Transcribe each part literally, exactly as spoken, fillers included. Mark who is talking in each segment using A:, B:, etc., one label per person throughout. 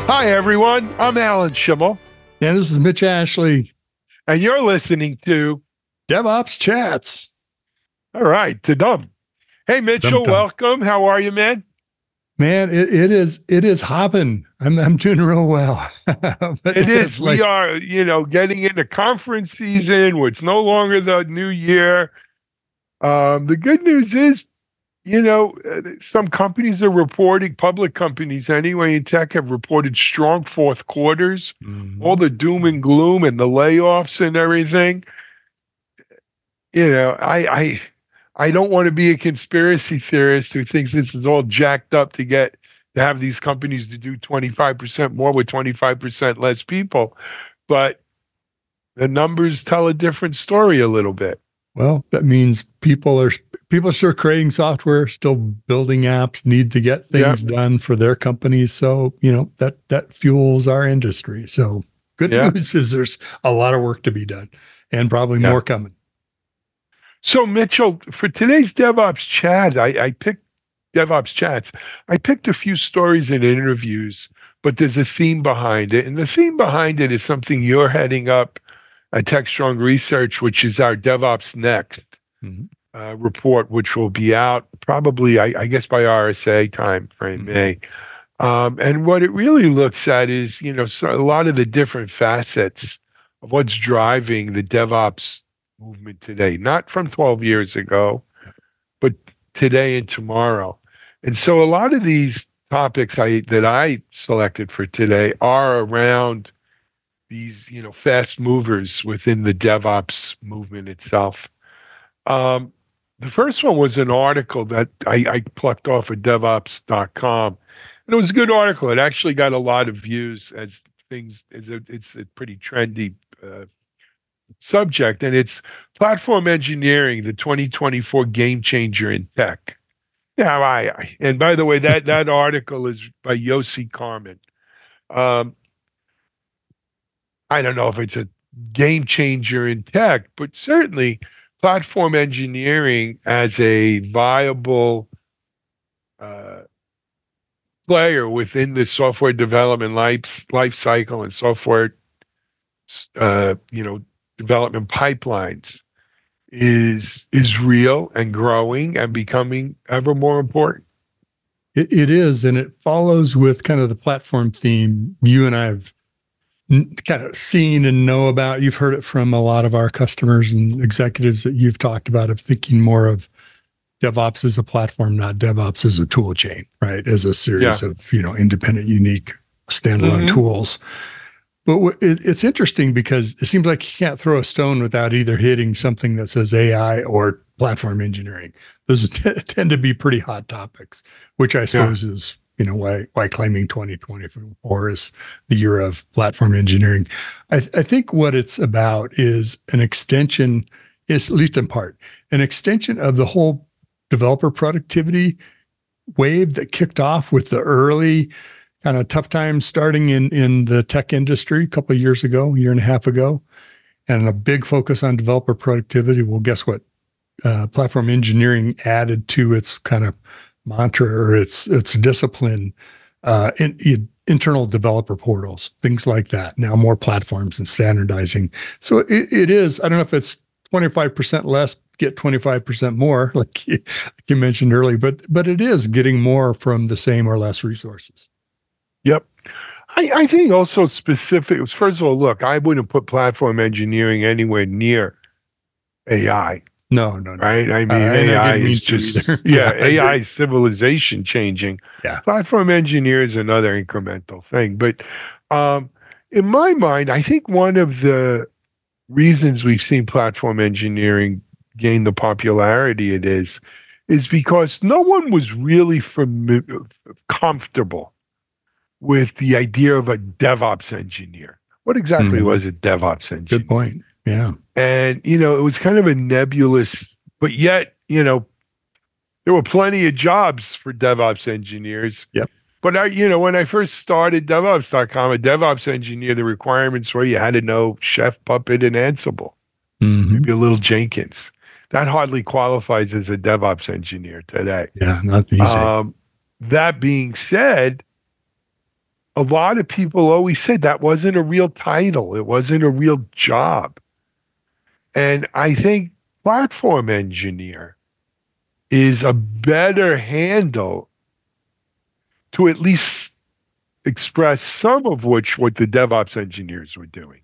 A: Hi, everyone. I'm Alan Schimmel.
B: And this is Mitch Ashley.
A: And you're listening to
B: DevOps Chats.
A: All right, to dumb. Hey, Mitchell,
B: Dum-dum.
A: welcome. How are you, man?
B: Man, it, it is it is hopping. I'm I'm doing real well.
A: It is. Like, we are, you know, getting into conference season. It's no longer the new year. Um, the good news is, you know, some companies are reporting, public companies anyway, in tech have reported strong fourth quarters. Mm-hmm. All the doom and gloom and the layoffs and everything. You know, I I I don't want to be a conspiracy theorist who thinks this is all jacked up to get to have these companies to do twenty-five percent more with twenty-five percent less people. But the numbers tell a different story a little bit.
B: Well, that means people are people are still creating software, still building apps, need to get things yep. done for their companies. So, you know, that that fuels our industry. So good yep. news is there's a lot of work to be done and probably yep. more coming.
A: So, Mitchell, for today's DevOps chat, I, I picked DevOps chats. I picked a few stories and interviews, but there's a theme behind it. And the theme behind it is something you're heading up at TechStrong Research, which is our DevOps Next mm-hmm. uh, report, which will be out probably, I, I guess, by R S A time frame, mm-hmm. May. Um, and what it really looks at is, you know, so a lot of the different facets of what's driving the DevOps movement today, not from twelve years ago, but today and tomorrow. And so a lot of these topics I that I selected for today are around these, you know, fast movers within the DevOps movement itself. Um, the first one was an article that I, I plucked off of DevOps dot com, and it was a good article. It actually got a lot of views as things. As a, it's a pretty trendy uh, subject, and it's platform engineering, the twenty twenty-four game changer in tech. Yeah, I, I and by the way, that that article is by Yossi Carmen. Um, I don't know if it's a game changer in tech, but certainly platform engineering as a viable uh, player within the software development life life cycle and software, uh, you know, development pipelines is is real and growing and becoming ever more important.
B: It, it is, and it follows with kind of the platform theme you and I have kind of seen and know about. You've heard it from a lot of our customers and executives that you've talked about, of thinking more of DevOps as a platform, not DevOps as a tool chain, right? As a series yeah. of, you know, independent, unique, standalone mm-hmm. tools. But it, it's interesting because it seems like you can't throw a stone without either hitting something that says A I or platform engineering. Those t- tend to be pretty hot topics, which I suppose yeah. is, you know, why why claiming twenty twenty-four is the year of platform engineering. I, th- I think what it's about is an extension, is at least in part, an extension of the whole developer productivity wave that kicked off with the early kind of tough times starting in, in the tech industry a couple of years ago, a year and a half ago, and a big focus on developer productivity. Well, guess what? Uh, platform engineering added to its kind of mantra or its its discipline, uh, in, in internal developer portals, things like that. Now more platforms and standardizing. So it, it is, I don't know if it's twenty-five percent less, get twenty-five percent more, like you, like you mentioned earlier, but but it is getting more from the same or less resources.
A: Yep. I, I think also specific, first of all, look, I wouldn't put platform engineering anywhere near A I.
B: No, no, no.
A: Right? I mean, uh, A I is just, yeah, yeah A I is civilization changing.
B: Yeah.
A: Platform engineer is another incremental thing. But um, in my mind, I think one of the reasons we've seen platform engineering gain the popularity it is, is because no one was really familiar, comfortable with the idea of a DevOps engineer. What exactly mm-hmm. was a DevOps engineer?
B: Good point. Yeah.
A: And, you know, it was kind of a nebulous, but yet, you know, there were plenty of jobs for DevOps engineers.
B: Yep.
A: But, I, you know, when I first started DevOps dot com, a DevOps engineer, the requirements were you had to know Chef, Puppet, and Ansible. Mm-hmm. Maybe a little Jenkins. That hardly qualifies as a DevOps engineer today.
B: Yeah, not easy.
A: Um, that being said, a lot of people always said that wasn't a real title. It wasn't a real job. And I think platform engineer is a better handle to at least express some of which what the DevOps engineers were doing.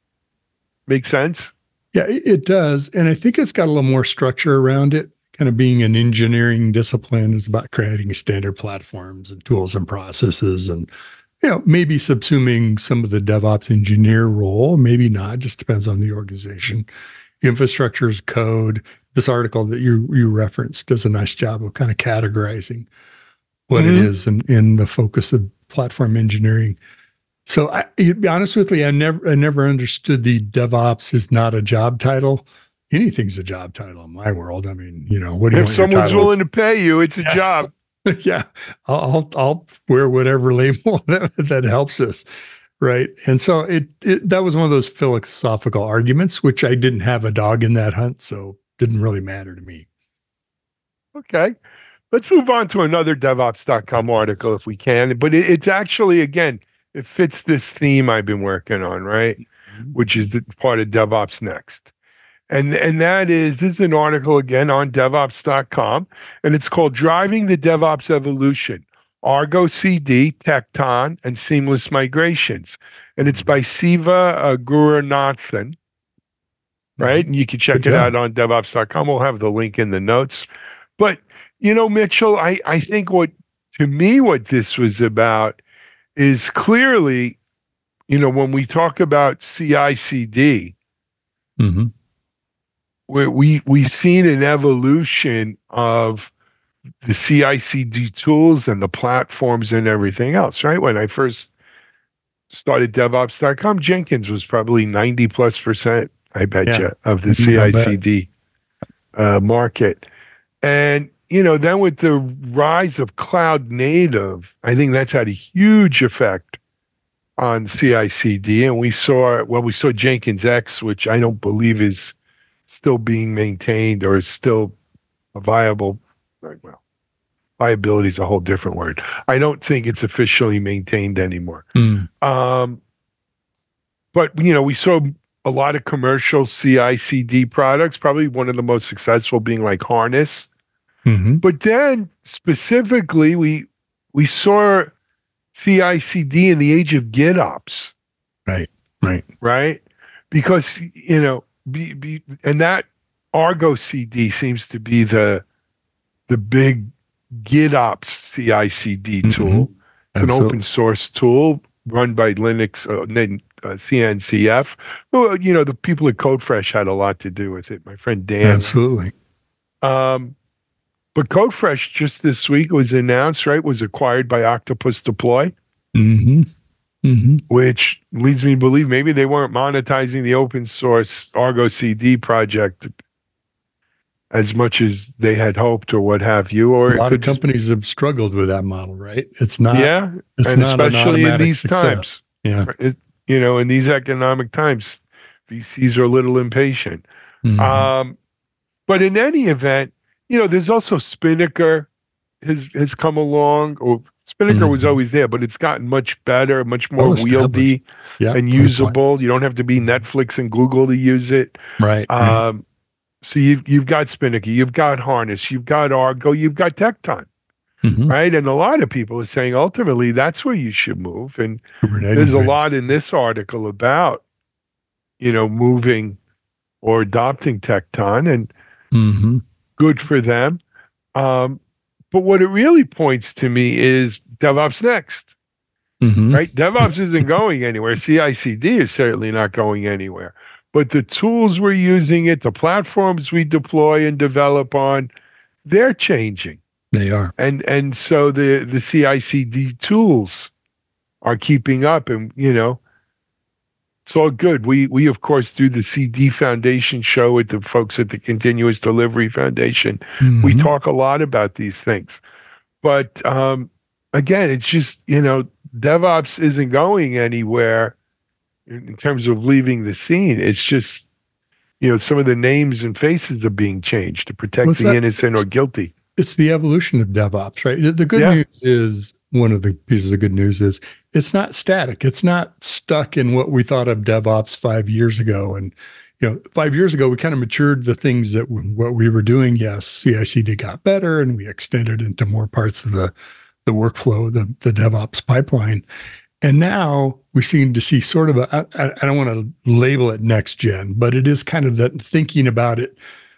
A: Make sense?
B: Yeah, it, it does. And I think it's got a little more structure around it. Kind of being an engineering discipline is about creating standard platforms and tools and processes, and you know, maybe subsuming some of the DevOps engineer role, maybe not, just depends on the organization. Infrastructure as code. This article that you you referenced does a nice job of kind of categorizing what mm-hmm. it is and in, in the focus of platform engineering. So I, to be honest with you, I never I never understood the DevOps is not a job title. Anything's a job title in my world. I mean, you know, what do you
A: if
B: want
A: someone's willing to pay you, it's a
B: yeah.
A: job.
B: yeah, I'll, I'll I'll wear whatever label that, that helps us, right? And so it, it that was one of those philosophical arguments, which I didn't have a dog in that hunt, so it didn't really matter to me.
A: Okay, let's move on to another DevOps dot com article if we can. But it, it's actually, again, it fits this theme I've been working on, right? Mm-hmm. Which is the part of DevOps Next. And and that is, this is an article again on DevOps dot com, and it's called Driving the DevOps Evolution, Argo C D, Tekton, and Seamless Migrations. And it's by Siva uh, Gurunathan, right? And you can check it out on DevOps dot com. We'll have the link in the notes. But, you know, Mitchell, I, I think what, to me, what this was about is clearly, you know, when we talk about C I C D,
B: mm-hmm.
A: we, we, we've seen an evolution of the C I C D tools and the platforms and everything else, right? When I first started DevOps dot com, Jenkins was probably ninety plus percent, I bet yeah. you, of the C I C D uh, market. And, you know, then with the rise of cloud native, I think that's had a huge effect on C I C D. And we saw, well, we saw Jenkins X, which I don't believe is still being maintained or is still a viable, well, viability is a whole different word. I don't think it's officially maintained anymore.
B: Mm.
A: Um, but, you know, we saw a lot of commercial C I C D products, probably one of the most successful being like Harness.
B: Mm-hmm.
A: But then specifically, we we saw C I C D in the age of GitOps.
B: Right, right.
A: Right? Because, you know, be, be, and that Argo C D seems to be the the big GitOps C I C D tool.
B: Mm-hmm.
A: It's an open source tool run by Linux, uh, uh, C N C F. Well, you know, the people at CodeFresh had a lot to do with it. My friend Dan.
B: Absolutely.
A: Um, but CodeFresh just this week was announced, right, was acquired by Octopus Deploy,
B: mm-hmm. Mm-hmm.
A: which leads me to believe maybe they weren't monetizing the open source Argo C D project as much as they had hoped or what have you. Or
B: a lot of companies have struggled with that model, right? It's not,
A: yeah,
B: it's
A: and
B: not
A: especially in these
B: success.
A: times.
B: Yeah.
A: It, you know, in these economic times, V Cs are a little impatient.
B: Mm-hmm.
A: Um, but in any event, you know, there's also Spinnaker has has come along. Or Spinnaker mm-hmm. was always there, but it's gotten much better, much more well wieldy
B: yeah,
A: and usable. You don't have to be Netflix and Google to use it.
B: Right.
A: Um, right. So you've you've got Spinnaker, you've got Harness, you've got Argo, you've got Tekton.
B: Mm-hmm.
A: Right. And a lot of people are saying ultimately that's where you should move. And
B: Kubernetes
A: there's a
B: based.
A: lot in this article about, you know, moving or adopting Tekton, and
B: mm-hmm.
A: good for them. Um, but what it really points to me is DevOps Next.
B: Mm-hmm.
A: Right. DevOps isn't going anywhere. C I C D is certainly not going anywhere. But the tools we're using it, the platforms we deploy and develop on, they're changing.
B: They are.
A: And and so the, the C I C D tools are keeping up, and, you know, it's all good. We, we of course, do the C D Foundation show with the folks at the Continuous Delivery Foundation.
B: Mm-hmm.
A: We talk a lot about these things. But, um, again, it's just, you know, DevOps isn't going anywhere in, in terms of leaving the scene. It's just, you know, some of the names and faces are being changed to protect
B: What's
A: the
B: that?
A: innocent or guilty.
B: it's the evolution of DevOps, right? The good
A: Yeah.
B: news is, one of the pieces of good news is it's not static. It's not stuck in what we thought of DevOps five years ago. And, you know, five years ago, we kind of matured the things that w- what we were doing. Yes, C I C D got better and we extended into more parts of the, the workflow, the, the DevOps pipeline. And now we seem to see sort of a, I, I don't want to label it next gen, but it is kind of that thinking about it.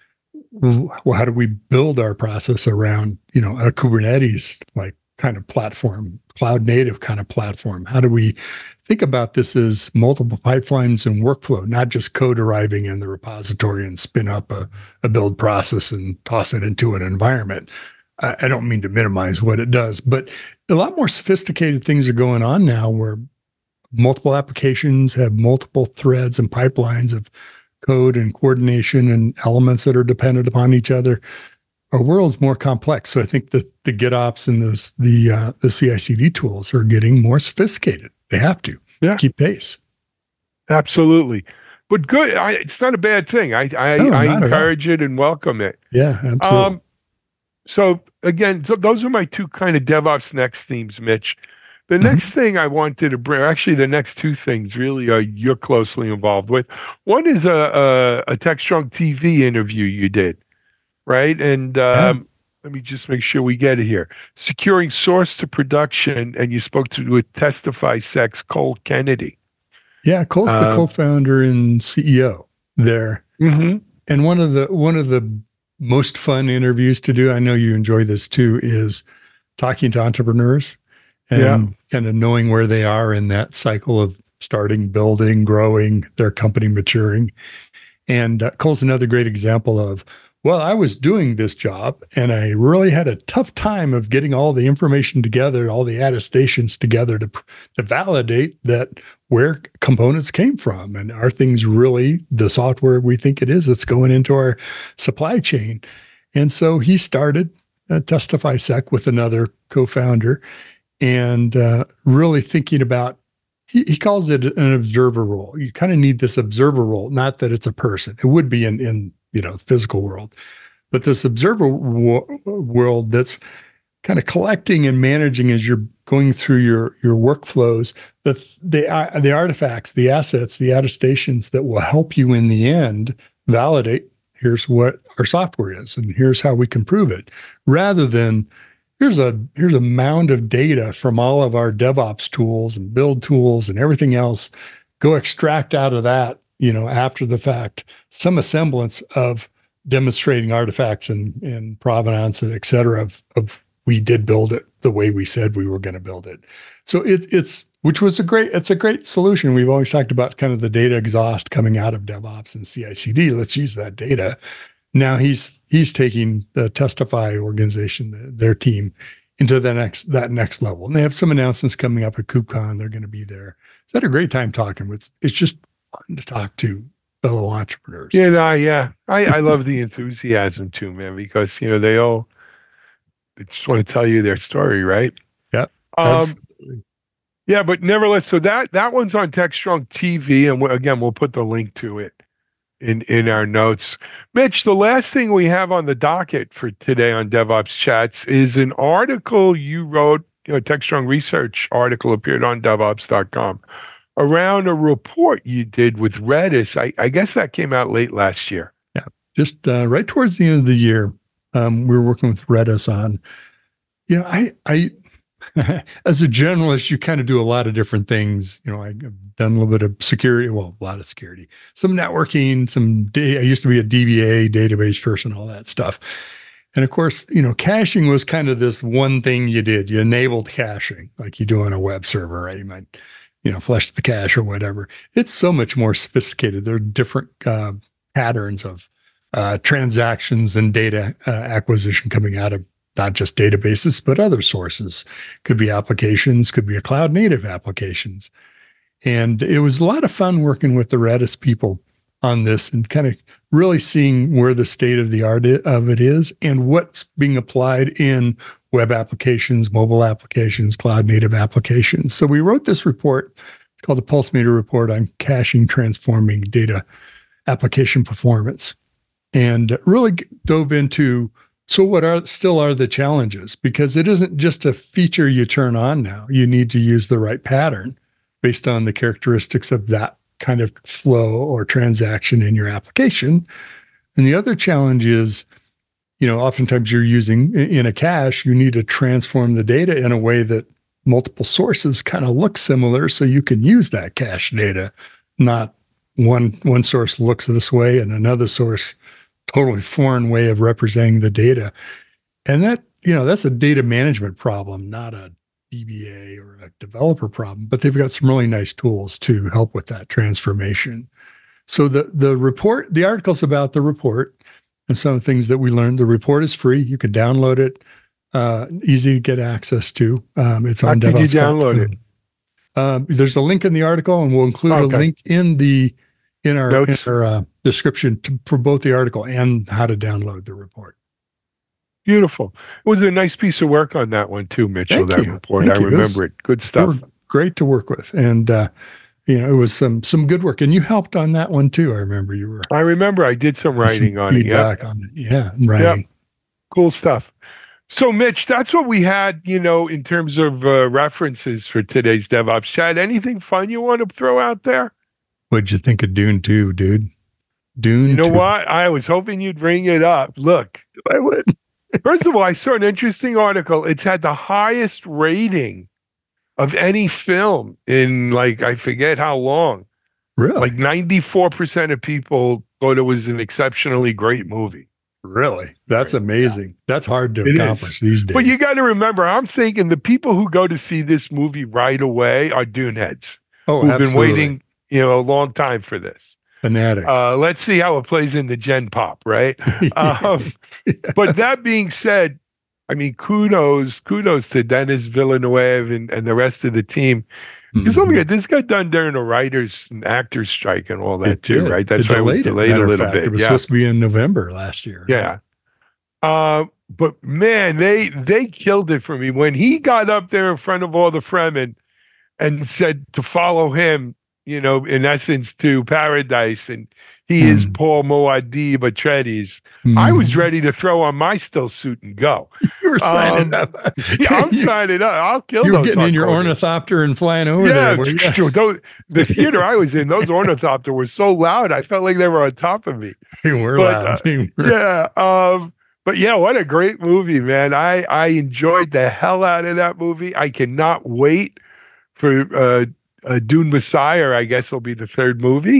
B: Well, how do we build our process around, you know, a Kubernetes like kind of platform, cloud native kind of platform? How do we think about this as multiple pipelines and workflow, not just code arriving in the repository and spin up a, a build process and toss it into an environment? I, I don't mean to minimize what it does, but a lot more sophisticated things are going on now where multiple applications have multiple threads and pipelines of code and coordination and elements that are dependent upon each other. Our world's more complex. So I think the the GitOps and the the uh, the C I C D tools are getting more sophisticated. They have to
A: Yeah.
B: keep pace.
A: Absolutely. But good. I, it's not a bad thing. I I,
B: No,
A: I
B: not at all.
A: encourage it and welcome it.
B: Yeah, absolutely.
A: Um, so again, so those are my two kind of DevOps next themes, Mitch. The
B: Mhm.
A: next thing I wanted to bring, actually, the next two things really are you're closely involved with. One is a a, a TechStrong T V interview you did, right? And um, let me just make sure we get it here. Securing source to production, and you spoke to with TestifySec's Cole Kennedy.
B: Yeah, Cole's the
A: Um,
B: co-founder and C E O there.
A: Mm-hmm.
B: And one of the one of the most fun interviews to do, I know you enjoy this too, is talking to entrepreneurs and
A: Yeah.
B: kind of knowing where they are in that cycle of starting, building, growing, their company maturing. And uh, Cole's another great example of, well, I was doing this job and I really had a tough time of getting all the information together, all the attestations together to, to validate that where components came from. And are things really the software we think it is that's going into our supply chain? And so he started uh, TestifySec with another co-founder and uh, really thinking about, he, he calls it an observer role. You kind of need this observer role, not that it's a person. It would be in, in you know, the physical world, but this observer wo- world that's kind of collecting and managing as you're going through your, your workflows, the, the, the artifacts, the assets, the attestations that will help you in the end validate, here's what our software is, and here's how we can prove it, rather than here's a here's a mound of data from all of our DevOps tools and build tools and everything else. Go extract out of that, you know, after the fact, some semblance of demonstrating artifacts and, and provenance and et cetera of, of we did build it the way we said we were going to build it. So it, it's, which was a great, it's a great solution. We've always talked about kind of the data exhaust coming out of DevOps and C I C D. Let's use that data. Now he's, he's taking the Testify organization, their team, into the next, that next level. And they have some announcements coming up at KubeCon. They're going to be there. So I had a great time talking with, it's just fun to talk to fellow entrepreneurs.
A: Yeah, no, yeah. I, I love the enthusiasm too, man, because, you know, they all they just want to tell you their story, right?
B: Yeah.
A: Um,
B: Absolutely.
A: yeah, but nevertheless, so that that one's on TechStrong T V, and we, again, we'll put the link to it in in our notes. Mitch, the last thing we have on the docket for today on DevOps Chats is an article you wrote, you know, TechStrong research article appeared on DevOps dot com around a report you did with Redis. I, I guess that came out late last year.
B: Yeah, just uh, right towards the end of the year, um, we were working with Redis on, you know, I, I, as a generalist, you kind of do a lot of different things. You know, I've done a little bit of security, well, a lot of security, some networking, some, da- I used to be a D B A database person, all that stuff. And of course, you know, caching was kind of this one thing you did. You enabled caching like you do on a web server, right? You might, you know, flush the cache or whatever. It's so much more sophisticated. There are different uh, patterns of uh, transactions and data uh, acquisition coming out of not just databases, but other sources. Could be applications, could be a cloud native applications. And it was a lot of fun working with the Redis people on this and kind of really seeing where the state of the art of it is and what's being applied in web applications, mobile applications, cloud native applications. So we wrote this report. It's called the Pulsemeter Report on Caching Transforming Data Application Performance, and really dove into So what are still are the challenges? Because it isn't just a feature you turn on now. You need to use the right pattern based on the characteristics of that kind of flow or transaction in your application. And the other challenge is, you know, oftentimes you're using in a cache, you need to transform the data in a way that multiple sources kind of look similar so you can use that cache data, not one one source looks this way and another source totally foreign way of representing the data. And that, you know, that's a data management problem, not a D B A or a developer problem, but they've got some really nice tools to help with that transformation. So the the report, the article's about the report and some things that we learned. The report is free. You can download it, uh, easy to get access to. Um, it's on
A: How can you
B: DevOps dot com.
A: download it?
B: Um, there's a link in the article, and we'll include
A: Okay.
B: a link in the in our, in
A: Notes.
B: our uh, description to, for both the article and how to download the report.
A: Beautiful. It was a nice piece of work on that one too, Mitchell.
B: Thank
A: that
B: you.
A: report.
B: Thank
A: I
B: you. It
A: remember
B: was-
A: it. Good
B: They
A: stuff.
B: were great to work with, and uh, you know, it was some some good work. And you helped on that one too. I remember you were
A: I remember I did some writing
B: some
A: on it. Yeah.
B: feedback on it. Yeah, writing.
A: Cool stuff. So, Mitch, that's what we had, you know, in terms of uh, references for today's DevOps chat. Anything fun you want to throw out there?
B: What'd you think of Dune two, dude? Dune.
A: You know
B: two.
A: what? I was hoping you'd bring it up. Look,
B: I would.
A: first of all, I saw an interesting article. It's had the highest rating of any film in, like, I forget how long.
B: Really?
A: Like ninety-four percent of people thought it was an exceptionally great movie.
B: Really? That's amazing. That's hard to
A: It is.
B: accomplish these days.
A: But you got to remember, I'm thinking the people who go to see this movie right away are Dune heads
B: oh,
A: who've
B: absolutely.
A: been waiting, you know, a long time for this.
B: Fanatics.
A: Uh, let's see how it plays in the Gen Pop, right? Um, but that being said, I mean, kudos, kudos to Denis Villeneuve and, and the rest of the team. Because don't
B: Mhm.
A: forget, this got done during a writers and actors strike and all that
B: It
A: too,
B: did.
A: right? That's
B: It
A: why it was
B: delayed it.
A: delayed a
B: Matter of
A: little
B: fact,
A: bit.
B: It was
A: Yeah.
B: supposed to be in November last year.
A: Yeah. Uh, but man, they they killed it for me when he got up there in front of all the Fremen and said to follow him, you know, in essence to paradise, and he is
B: Mm.
A: Paul Muad'Dib Atreides. I was
B: Mhm.
A: ready to throw on my still suit and go.
B: You were signing
A: Um,
B: up.
A: Yeah, I'm
B: you,
A: signing up. I'll kill
B: you were
A: those.
B: getting in your
A: hardcore guys.
B: ornithopter and flying over
A: Yeah,
B: there. were you?
A: those, the theater I was in, those ornithopter were so loud. I felt like they were on top of me.
B: They were
A: But,
B: loud.
A: uh,
B: They were-
A: Yeah. Um, but yeah, what a great movie, man. I, I enjoyed the hell out of that movie. I cannot wait for uh, uh, Dune Messiah, I guess will be the third movie.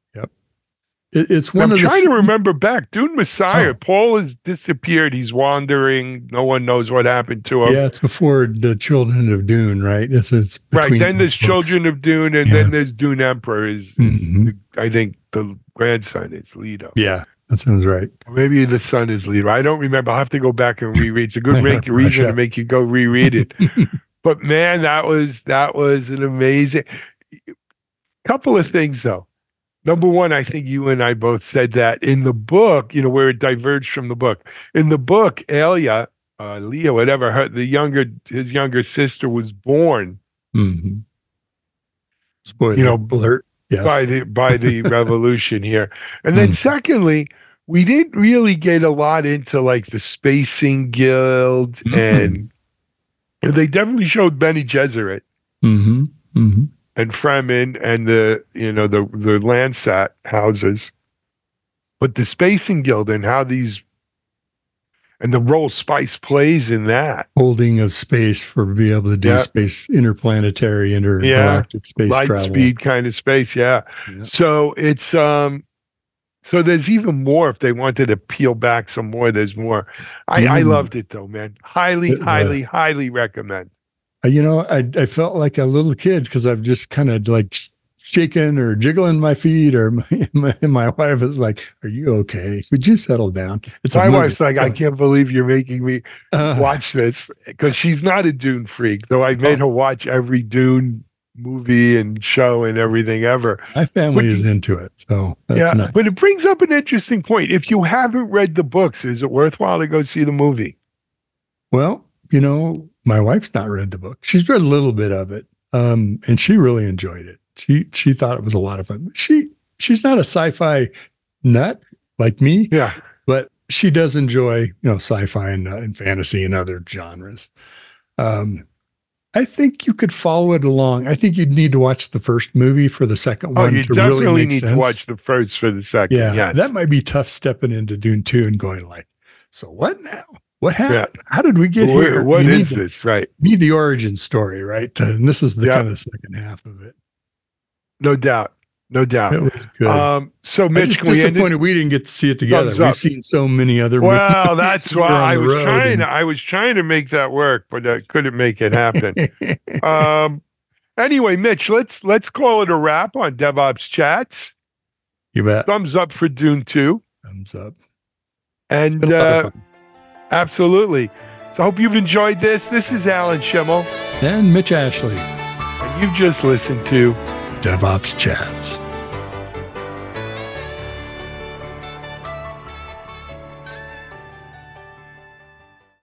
B: It- it's one
A: I'm
B: of
A: trying
B: the
A: to remember back. Dune Messiah,
B: Oh.
A: Paul has disappeared. He's wandering. No one knows what happened to him.
B: yeah, it's before the Children of Dune, right? It's, it's
A: Right.
B: between
A: Then there's
B: books.
A: Children of Dune, and
B: Yeah.
A: then there's Dune Emperor. Is, is
B: Mhm.
A: the, I think the grandson is Leto.
B: Yeah, that sounds right.
A: Maybe the son is Leto. I don't remember. I'll have to go back and reread. It's a good
B: I
A: re-
B: know,
A: reason
B: Russia.
A: to make you go reread it. But man, that was that was an amazing couple of things though. Number one, I think you and I both said that in the book, you know, where it diverged from the book. In the book, Elia, uh, Leah, whatever, her, the younger, his younger sister was born,
B: Mm-hmm. Spoiler
A: you know,
B: alert. Yes.
A: by the by the revolution here. And then
B: Mm.
A: secondly, we didn't really get a lot into like the Spacing Guild,
B: Mm.
A: and, and they definitely showed Bene Gesserit
B: Mm-hmm. Mm-hmm.
A: and Fremen and the you know the the Landsat houses, but the Spacing Guild and how these and the role Spice plays in that
B: Holding of space for be able to do
A: Yeah.
B: space interplanetary, intergalactic space
A: light
B: travel.
A: speed kind of space, yeah.
B: Yeah.
A: So it's um, so there's even more if they wanted to peel back some more. There's more. I I
B: Mm.
A: loved it though, man. Highly,
B: It was.
A: highly, highly recommend.
B: Uh, You know, I I felt like a little kid because I've just kind of like sh- shaking or jiggling my feet, or my, my my wife is like, "Are you okay? Would you settle down?" It's a
A: My
B: movie.
A: wife's like, I can't believe you're making me
B: Uh,
A: watch this because she's not a Dune freak, though I made her watch every Dune movie and show and everything ever.
B: my family
A: But
B: is into it, so that's
A: yeah,
B: nice.
A: but it brings up an interesting point. If you haven't read the books, is it worthwhile to go see the movie?
B: Well, you know, my wife's not read the book. She's read a little bit of it, um, and she really enjoyed it. She she thought it was a lot of fun. She she's not a sci-fi nut like me,
A: Yeah,
B: but she does enjoy, you know, sci-fi and, uh, and fantasy and other genres. Um, I think you could follow it along. I think you'd need to watch the first movie for the second
A: Oh,
B: one
A: you
B: to
A: definitely
B: really make
A: need
B: sense.
A: to watch the first for the second.
B: Yeah,
A: yes.
B: that might be tough stepping into Dune two and going like, so what now? What happened? Yeah. How did we get
A: Where,
B: here?
A: What
B: you
A: is this? Right.
B: Need the origin story, right? Uh, and this is the
A: yeah.
B: kind of the second half of it.
A: No doubt. No doubt.
B: It was good.
A: Um, so Mitch,
B: I'm just
A: can
B: disappointed
A: we,
B: we didn't get to see it together. We've seen so many other
A: well,
B: movies.
A: Well, that's why I was trying.
B: And...
A: I was trying to make that work, but I couldn't make it happen. um, anyway, Mitch, let's let's call it a wrap on DevOps Chats.
B: You bet.
A: Thumbs up for Dune two.
B: Thumbs up.
A: And uh, absolutely. So I hope you've enjoyed this. This is Alan Schimmel
B: and Mitch Ashley,
A: and you've just listened to
B: DevOps Chats.